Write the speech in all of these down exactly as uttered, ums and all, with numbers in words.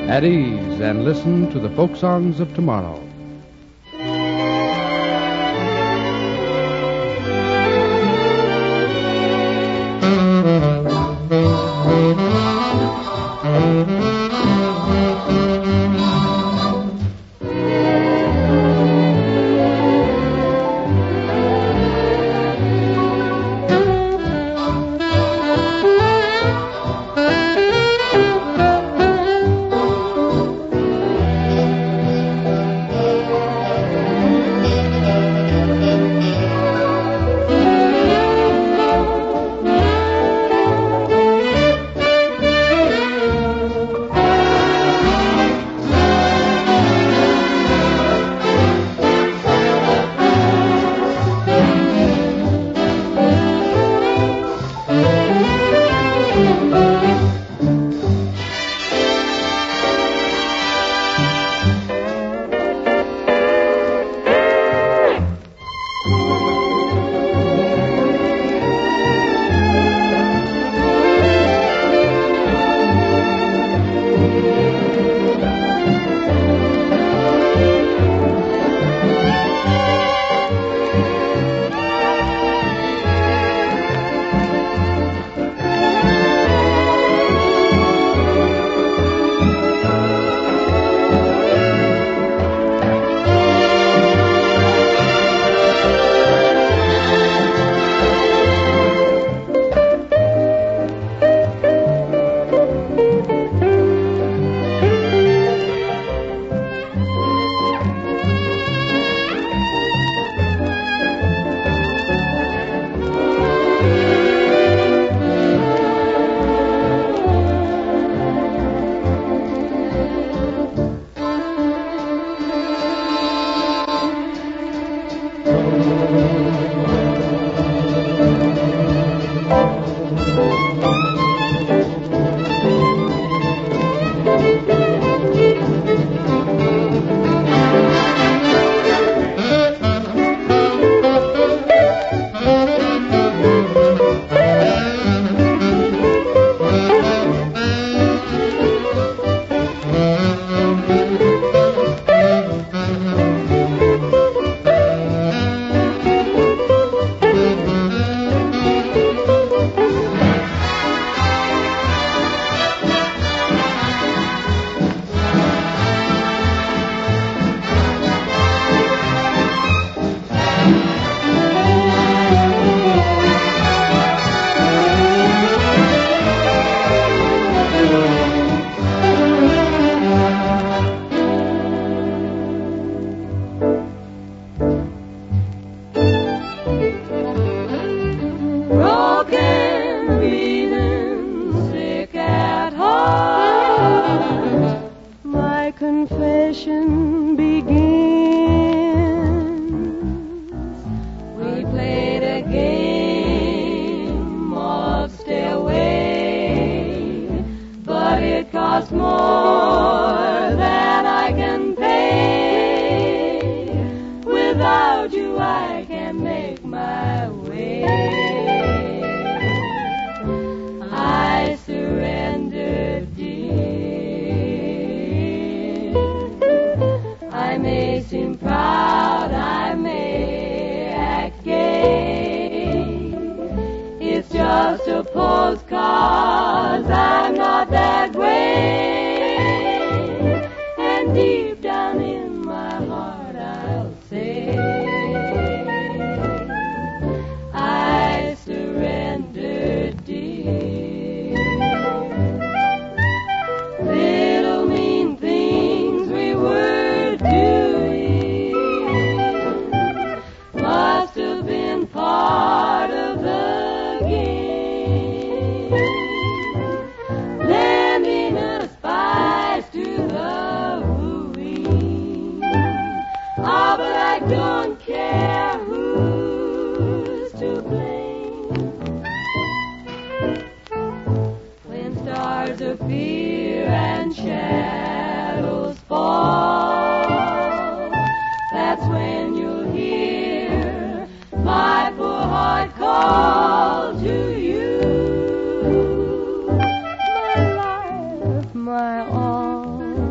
at ease and listen to the folk songs of tomorrow. my all.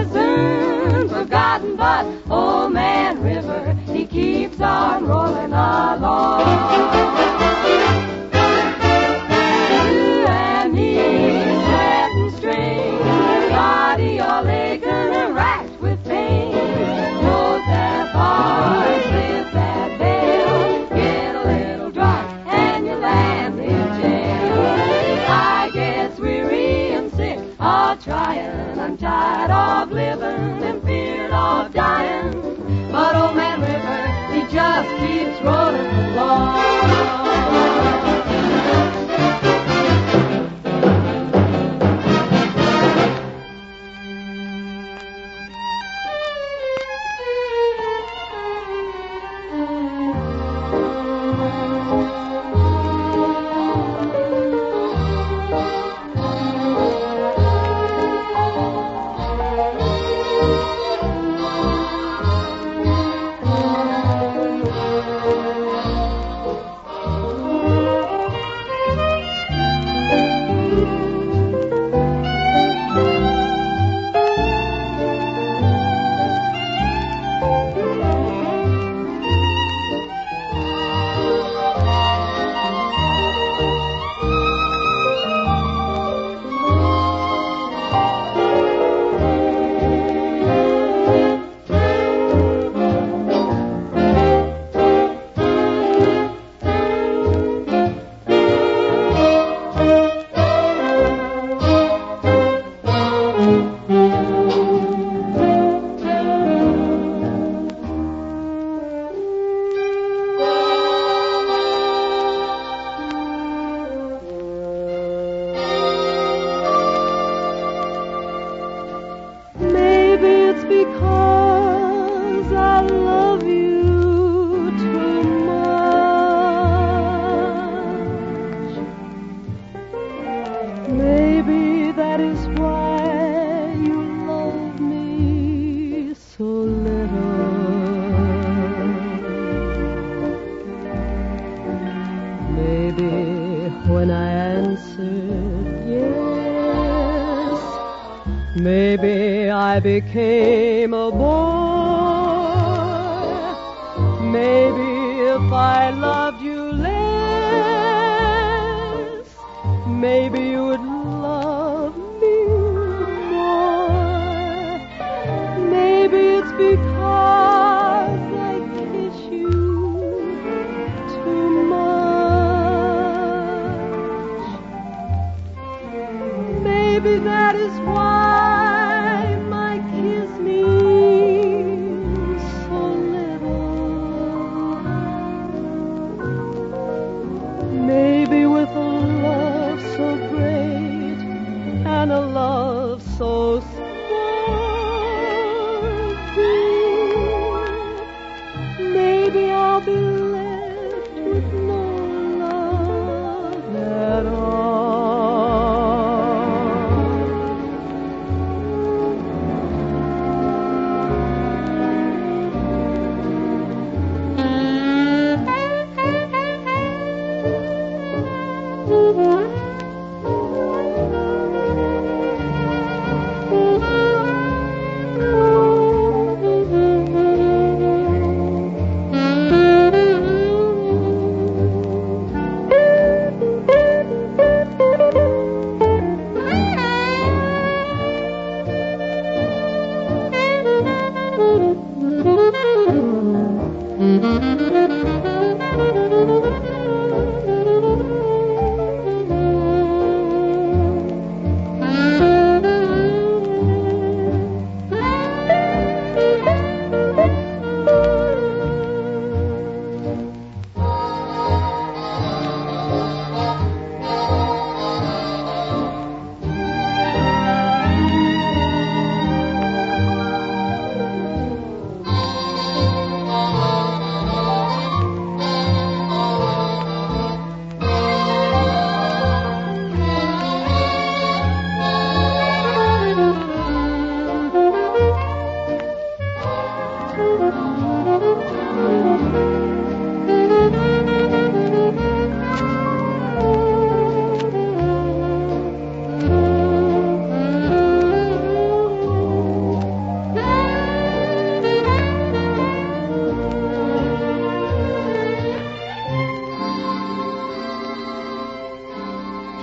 soon forgotten, but old man River, he keeps on rolling along. You and me, sweating strings, body all aching and racked with pain. Knows that bar, slip that bell, get a little drunk and you land in jail. I get weary and sick of trying, I'm tired of living and feared of dying. But old man River, he just keeps rolling along. When I answered yes, maybe I became a boy. Maybe if I loved you less, maybe you would love me more. Maybe it's because I kiss you too much. Maybe that is why my kiss means so little. Maybe with a love so great and a love so sparkling, maybe I'll be left with no love at all.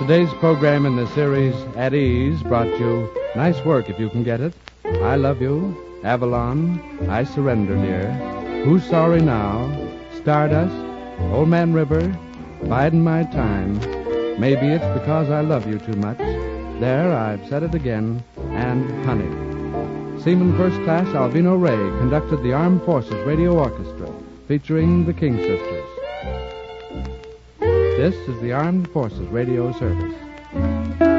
Today's program in the series, At Ease, brought you Nice Work If You Can Get It, I Love You, Avalon, I Surrender, Dear, Who's Sorry Now, Stardust, Old Man River, Biding My Time, Maybe It's Because I Love You Too Much, There, I've Said It Again, and Honey. Seaman First Class Albino Ray conducted the Armed Forces Radio Orchestra, featuring the King Sisters. This is the Armed Forces Radio Service.